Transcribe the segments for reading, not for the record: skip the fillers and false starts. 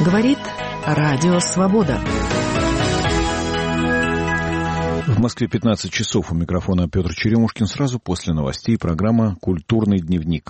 Говорит Радио Свобода. В Москве 15 часов. У микрофона Петр Черемушкин. Сразу после новостей программа «Культурный дневник».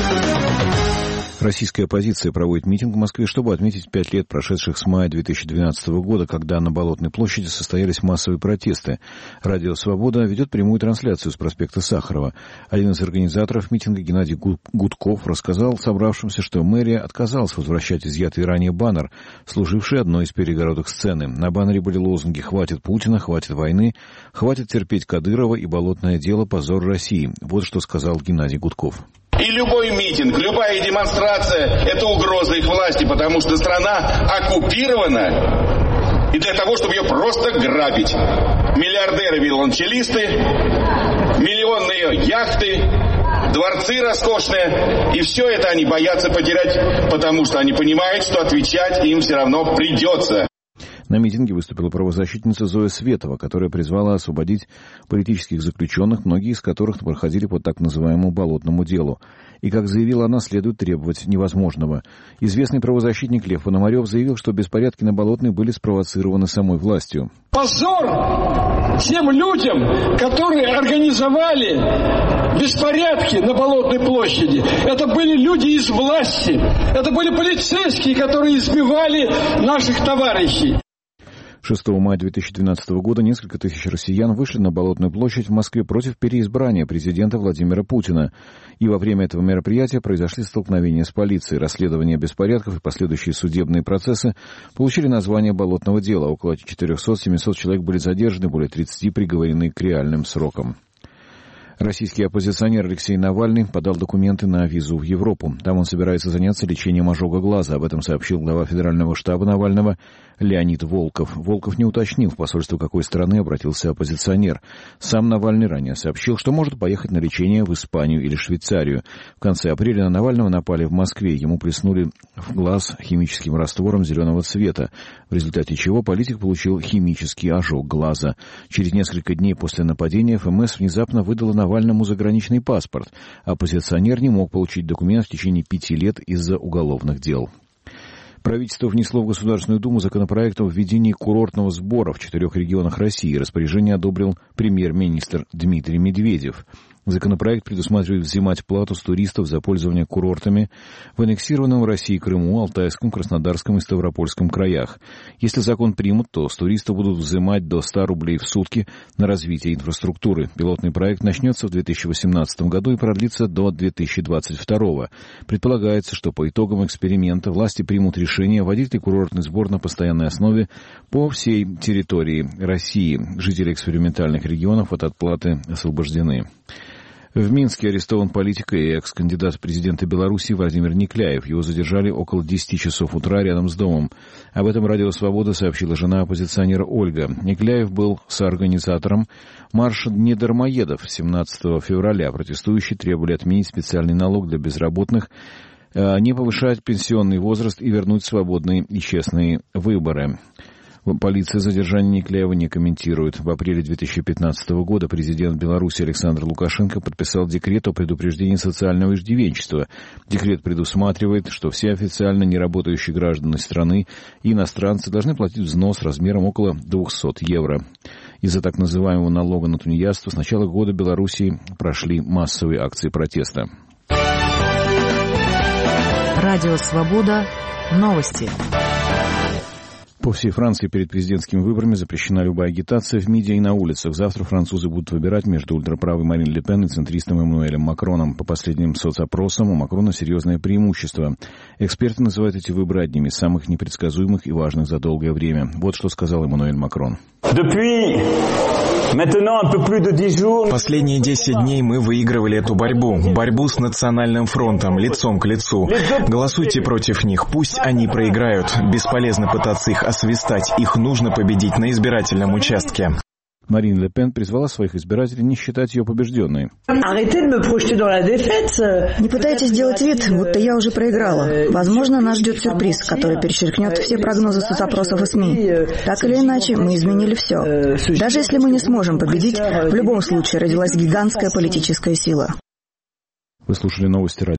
Российская оппозиция проводит митинг в Москве, чтобы отметить 5 лет, прошедших с мая 2012 года, когда на Болотной площади состоялись массовые протесты. Радио «Свобода» ведет прямую трансляцию с проспекта Сахарова. Один из организаторов митинга, Геннадий Гудков, рассказал собравшимся, что мэрия отказалась возвращать изъятый ранее баннер, служивший одной из перегородок сцены. На баннере были лозунги «Хватит Путина», «Хватит войны», «Хватит терпеть Кадырова» и «Болотное дело. Позор России». Вот что сказал Геннадий Гудков. И любой митинг, любая демонстрация – это угроза их власти, потому что страна оккупирована, и для того, чтобы ее просто грабить. Миллиардеры-виолончелисты, миллионные яхты, дворцы роскошные, и все это они боятся потерять, потому что они понимают, что отвечать им все равно придется. На митинге выступила правозащитница Зоя Светова, которая призвала освободить политических заключенных, многие из которых проходили по так называемому «болотному делу». И, как заявила она, следует требовать невозможного. Известный правозащитник Лев Пономарев заявил, что беспорядки на Болотной были спровоцированы самой властью. Позор тем людям, которые организовали беспорядки на Болотной площади. Это были люди из власти. Это были полицейские, которые избивали наших товарищей. 6 мая 2012 года несколько тысяч россиян вышли на Болотную площадь в Москве против переизбрания президента Владимира Путина. И во время этого мероприятия произошли столкновения с полицией. Расследование беспорядков и последующие судебные процессы получили название «Болотного дела». Около 400-700 человек были задержаны, более 30 приговорены к реальным срокам. Российский оппозиционер Алексей Навальный подал документы на визу в Европу. Там он собирается заняться лечением ожога глаза. Об этом сообщил глава Федерального штаба Навального Леонид Волков. Волков не уточнил, в посольство какой страны обратился оппозиционер. Сам Навальный ранее сообщил, что может поехать на лечение в Испанию или Швейцарию. В конце апреля на Навального напали в Москве. Ему плеснули в глаз химическим раствором зеленого цвета, в результате чего политик получил химический ожог глаза. Через несколько дней после нападения ФМС внезапно выдала Навальному заграничный паспорт. Оппозиционер не мог получить документ в течение 5 лет из-за уголовных дел. Правительство внесло в Государственную Думу законопроект о введении курортного сбора в 4 регионах России. Распоряжение одобрил премьер-министр Дмитрий Медведев. Законопроект предусматривает взимать плату с туристов за пользование курортами в аннексированном России Крыму, Алтайском, Краснодарском и Ставропольском краях. Если закон примут, то с туристов будут взимать до 100 рублей в сутки на развитие инфраструктуры. Пилотный проект начнется в 2018 году и продлится до 2022. Предполагается, что по итогам эксперимента власти примут решение вводить ли курортный сбор на постоянной основе по всей территории России. Жители экспериментальных регионов от отплаты освобождены. В Минске арестован политик и экс-кандидат в президенты Беларуси Владимир Никляев. Его задержали около 10 часов утра рядом с домом. Об этом Радио Свобода сообщила жена оппозиционера Ольга. Никляев был соорганизатором марша недармоедов 17 февраля. Протестующие требовали отменить специальный налог для безработных, не повышать пенсионный возраст и вернуть свободные и честные выборы. Полиция задержание Никляева не комментирует. В апреле 2015 года президент Беларуси Александр Лукашенко подписал декрет о предупреждении социального иждивенчества. Декрет предусматривает, что все официально неработающие граждане страны и иностранцы должны платить взнос размером около 200 евро. Из-за так называемого налога на тунеядство с начала года в Беларуси прошли массовые акции протеста. Радио Свобода. Новости. По всей Франции перед президентскими выборами запрещена любая агитация в МИДе и на улицах. Завтра французы будут выбирать между ультраправой Марин Ле Пен и центристом Эммануэлем Макроном. По последним соцопросам у Макрона серьезное преимущество. Эксперты называют эти выборы одними из самых непредсказуемых и важных за долгое время. Вот что сказал Эммануэль Макрон. Последние 10 дней мы выигрывали эту борьбу с Национальным фронтом, лицом к лицу. Голосуйте против них, пусть они проиграют. Бесполезно пытаться их освистать, их нужно победить на избирательном участке. Марин Ле Пен призвала своих избирателей не считать ее побежденной. Не пытайтесь сделать вид, будто я уже проиграла. Возможно, нас ждет сюрприз, который перечеркнет все прогнозы соцопросов и СМИ. Так или иначе, мы изменили все. Даже если мы не сможем победить, в любом случае родилась гигантская политическая сила. Вы слушали новости радио.